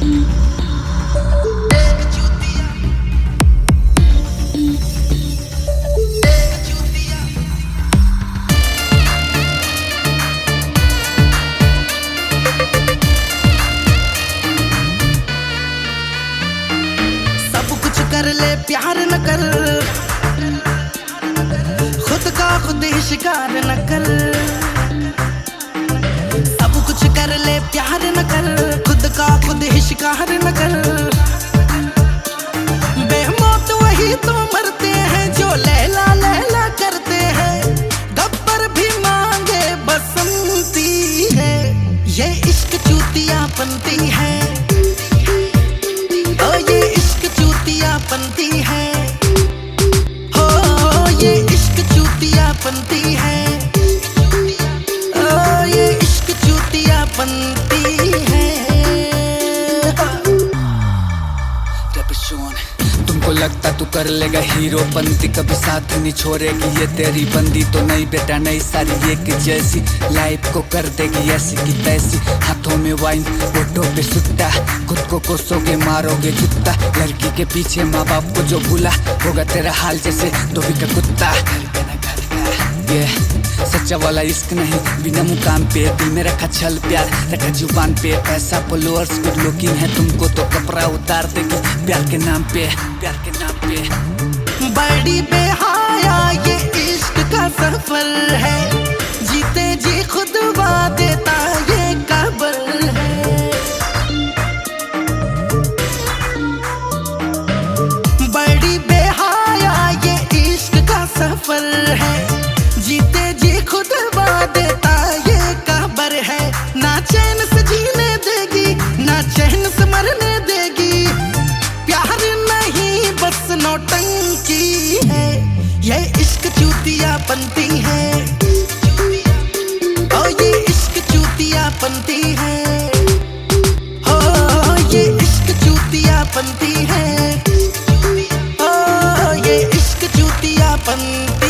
कर ले प्यार न कर, खुद का खुद ही शिकार न कर। सब कुछ कर ले प्यार न कर, खुद का खुद ही शिकार न कर। बेमौत वही तो मरते हैं जो लैला लैला करते हैं। गब्बर भी मांगे बसंती है, ये इश्क चूतिया बनती है। बनती है हो, ये इश्क चूतिया बनती है। ओ ये इश्क चूतिया बनती है। तुमको लगता तू कर लेगा हीरो बनती, कभी साथ नहीं छोड़ेगी ये तेरी बंदी तो नहीं बेटा, नहीं सारी एक जैसी लाइफ को कर देगी ऐसी की तैसी। हाथों में वाइन होठों पे सुट्टा, खुद को कोसोगे मारोगे जुत्ता। लड़की के पीछे माँ बाप को जो भूला, होगा तेरा हाल जैसे धोबी का कुत्ता। ये सच्चा वाला इश्क नहीं बिना मुकाम पे, दिल में रखा छल प्यार रखा जुबान पे। पैसा फॉलोअर्स गुड लुकिंग है, तुमको तो कपड़ा उतार देगी प्यार के नाम पे, प्यार के नाम पे। बड़ी बेहाया ये इश्क का सफर है, जीते जी खुद देता ये कबर है। बड़ी बेहाया ये इश्क का सफर है, जीते जी खुद देता ये कबर है। ना चैन से जीने देगी, ना चैन से मरने देगी। प्यार नहीं बस नौटंकी है, ये इश्क चूतिया बनती है। ओ ये इश्क चूतिया बनती है हो, ये इश्क चूतिया बनती है। ओ ये इश्क चूतिया बनती